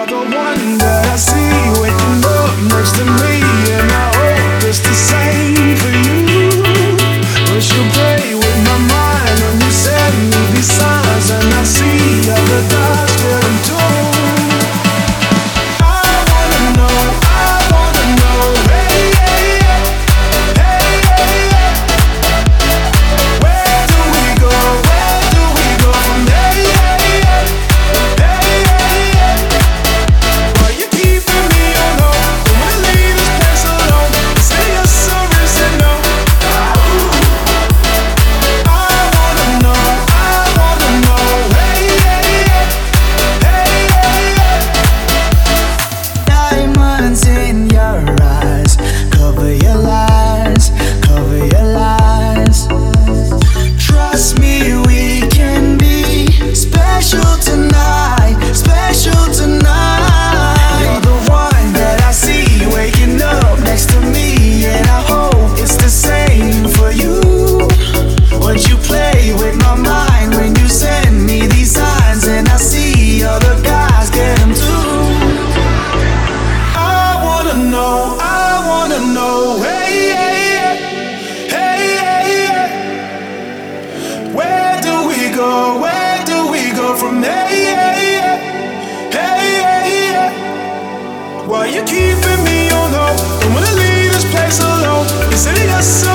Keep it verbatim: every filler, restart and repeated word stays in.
You're the one that I see waking up next to me, and I hope it's the same for you. But you play with my mind when you send me these signs, and I see other guys get them too. I wanna know, I wanna know, hey, hey, hey, hey, hey, hey. Where do we go, where do we go from there, yeah, yeah, hey, hey, hey. Why you keeping me on hold? Don't wanna leave this place alone. Say yes or is it no? I wanna know, I wanna know, hey, hey, hey, hey, hey, hey. Diamonds in your eyes, cover your lies, cover your lies. Trust me, we can be special tonight, special tonight. You're the one that I see waking up next to me, and I hope it's the same for you. Would you play with my mind when you send me these signs, and I see other guys get them too? I wanna know, I wanna know, hey, hey, hey, hey, hey, hey. Where do we go, where do we go from there, hey, hey, hey, hey, hey. Why you keeping me on hold? Don't wanna leave this place alone. Is it yes or